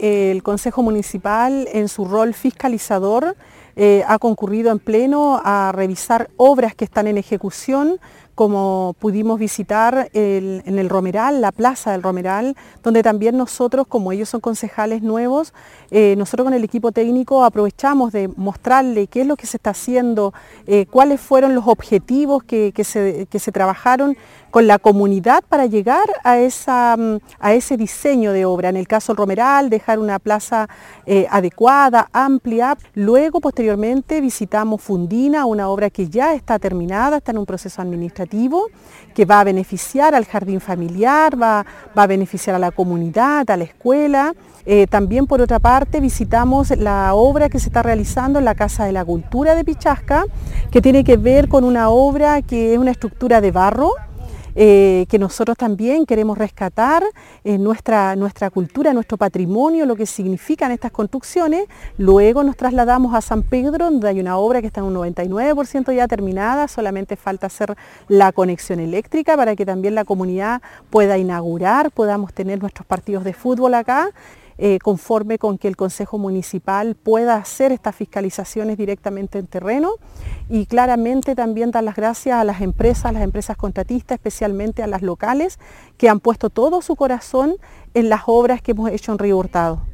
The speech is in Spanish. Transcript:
el Consejo Municipal, en su rol fiscalizador, ha concurrido en pleno a revisar obras que están en ejecución, como pudimos visitar en el Romeral, la Plaza del Romeral, donde también nosotros, como ellos son concejales nuevos, nosotros con el equipo técnico aprovechamos de mostrarle qué es lo que se está haciendo, cuáles fueron los objetivos que se trabajaron con la comunidad para llegar a ese diseño de obra. En el caso del Romeral, dejar una plaza adecuada, amplia. Luego, posteriormente, visitamos Fundina, una obra que ya está terminada, está en un proceso administrativo, que va a beneficiar al jardín familiar, va a beneficiar a la comunidad, a la escuela. También, por otra parte, visitamos la obra que se está realizando en la Casa de la Cultura de Pichasca, que tiene que ver con una obra que es una estructura de barro, que nosotros también queremos rescatar nuestra cultura, nuestro patrimonio, lo que significan estas construcciones. Luego nos trasladamos a San Pedro, donde hay una obra que está en un 99% ya terminada, solamente falta hacer la conexión eléctrica para que también la comunidad pueda inaugurar, podamos tener nuestros partidos de fútbol acá. Conforme con que el Consejo Municipal pueda hacer estas fiscalizaciones directamente en terreno, y claramente también dar las gracias a las empresas contratistas, especialmente a las locales, que han puesto todo su corazón en las obras que hemos hecho en Río Hurtado.